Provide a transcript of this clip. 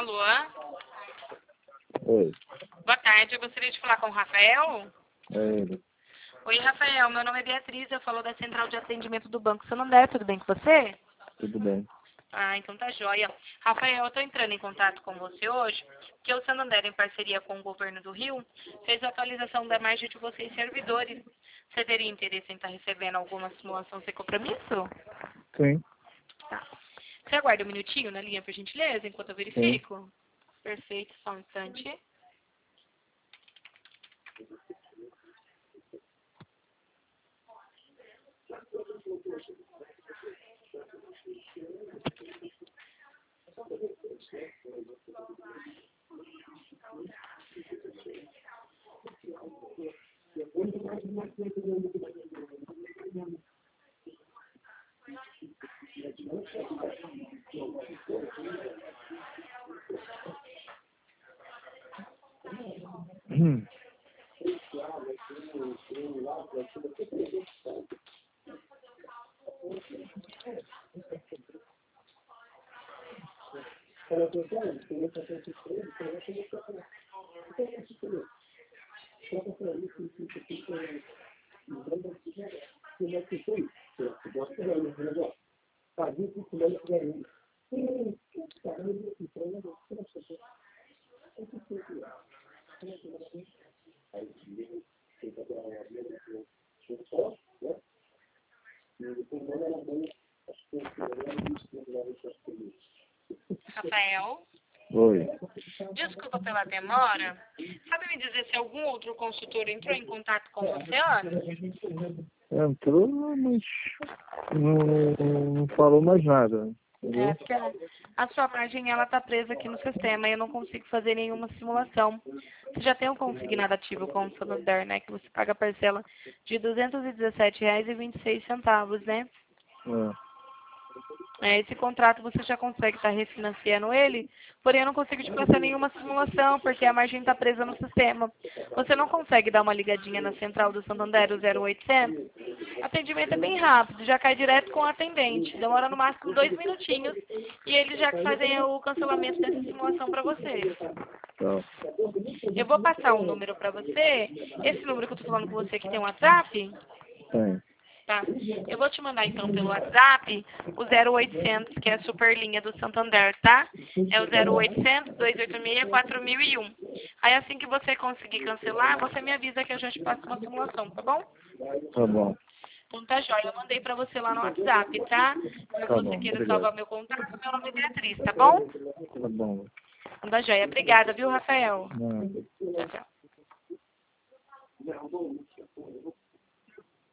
Alô? Oi, Boa tarde, eu gostaria de falar com o Rafael. é ele. Oi, Rafael, meu nome é Beatriz, eu falo da Central de Atendimento do Banco Santander, tudo bem com você? Tudo bem. Ah, então tá joia. Rafael, eu estou entrando em contato com você hoje, porque o Santander, em parceria com o governo do Rio, fez a atualização da margem de vocês servidores. Você teria interesse em estar recebendo alguma simulação sem compromisso? Sim, Tá. Você aguarda um minutinho na linha, por gentileza, enquanto eu sim. verifico? Perfeito, só um instante. Hum. Rafael, Oi. desculpa pela demora. Sabe me dizer se algum outro consultor entrou em contato com você antes? Entrou, mas não falou mais nada, É, entendeu? porque a sua margem ela está presa aqui no sistema e eu não consigo fazer nenhuma simulação. Você já tem um consignado ativo com o Santander, né? Que você paga a parcela de R$ 217,26, né? É. Esse contrato você já consegue estar refinanciando ele, porém eu não consigo te passar nenhuma simulação, porque a margem está presa no sistema. Você não consegue dar uma ligadinha na central do Santander, o 0800? O atendimento é bem rápido, já cai direto com o atendente. Demora no máximo 2 minutinhos e eles já fazem o cancelamento dessa simulação para você. Tá. Eu vou passar um número para você. Esse número que eu estou falando com você que tem um WhatsApp? Tem. Tá. Eu vou te mandar então pelo WhatsApp o 0800, que é a superlinha do Santander, tá? É o 0800 286 4001. Aí assim que você conseguir cancelar, você me avisa que a gente passa uma simulação, tá bom? Tá bom. Então tá jóia, eu mandei pra você lá no WhatsApp, tá? Caso Tá você bom. queira Obrigado. salvar meu contato, meu nome é Beatriz, tá bom? Tá bom. Então tá jóia. Obrigada, viu, Rafael? Nada. Tchau, tchau.